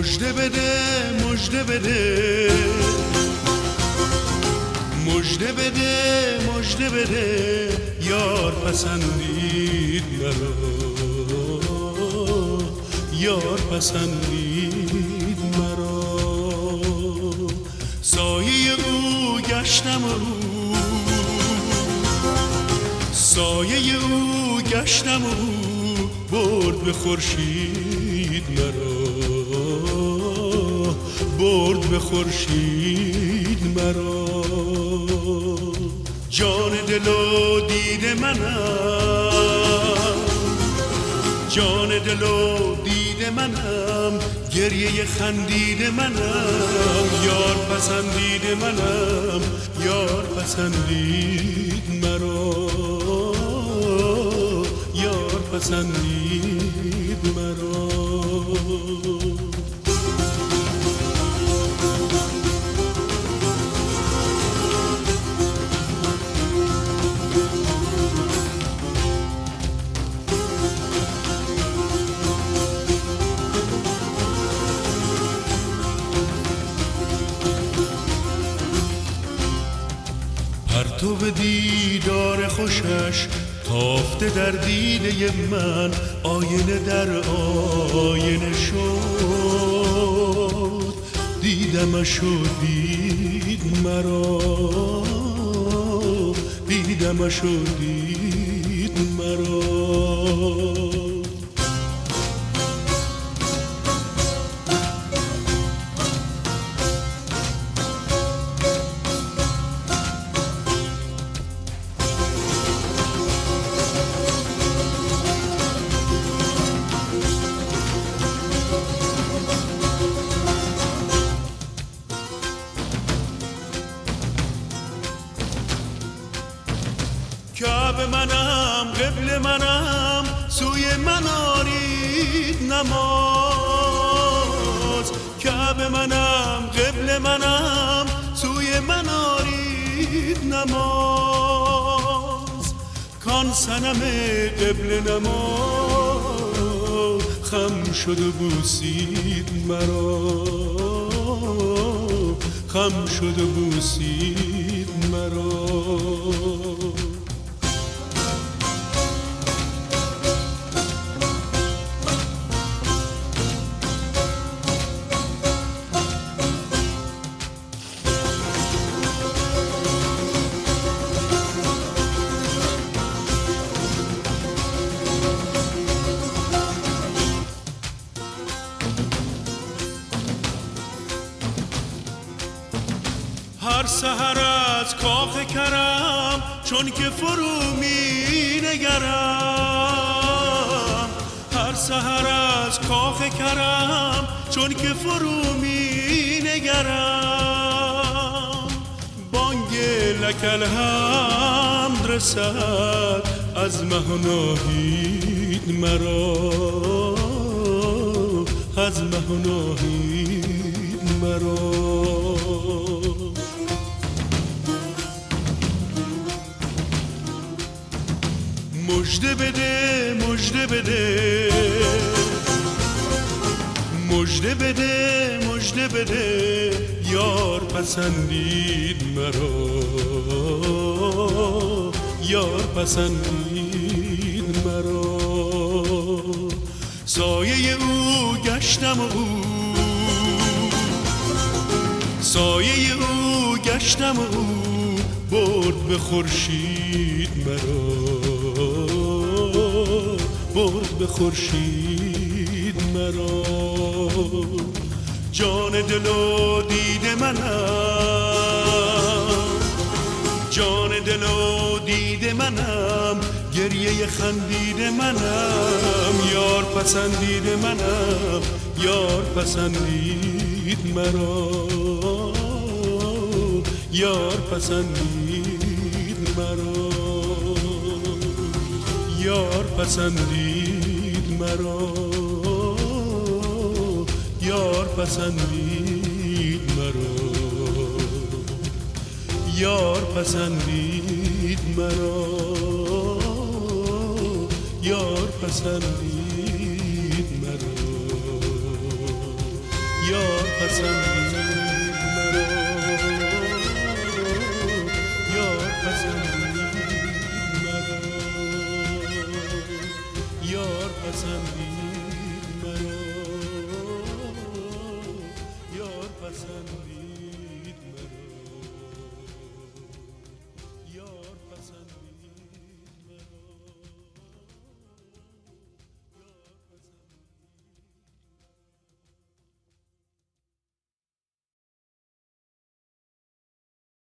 مژده بده مژده بده مژده بده مژده بده یار پسندید مرا یار پسندید مرا سایه او گشتم او سایه او گشتم او برد به خورشید مرا برد به خورشید مرا جان دل و دید منم جان دل و دید منم گریه خندید منم یار پسندید منم یار پسندید مرا یار پسندید مرا پرتو دیدار خوشش تافته در دیده من آینه در آینه شد دیدمش و دید مرا دیدمش و دید مرا کعبه منم قبل منم سوی من آرید نماز کعبه منم قبل منم سوی من آرید نماز کان صنم قبل نماز خم شد و بوسید مرا خم شد و بوسید مرا هر سحر از کاخ کرم چون که فرو می نگرم هر سحر از کاخ کرم چون که فرو می نگرم بانگ لکل حمد رسد از مه و ناهید مرا از مه و ناهید مرا مژده بده مژده بده مژده بده مژده بده یار پسندید مرا یار پسندید مرا سایه او گشتم او سایه او گشتم او برد به خورشید مرا برد به خورشید مرا جان دل و دید منم جان دل و دید منم گریه خندید منم یار پسندید منم یار پسندید مرا یار پسندید مرا یار پسندید مرا یار پسندید مرا یار پسندید مرا یار پسندید مرا نفسم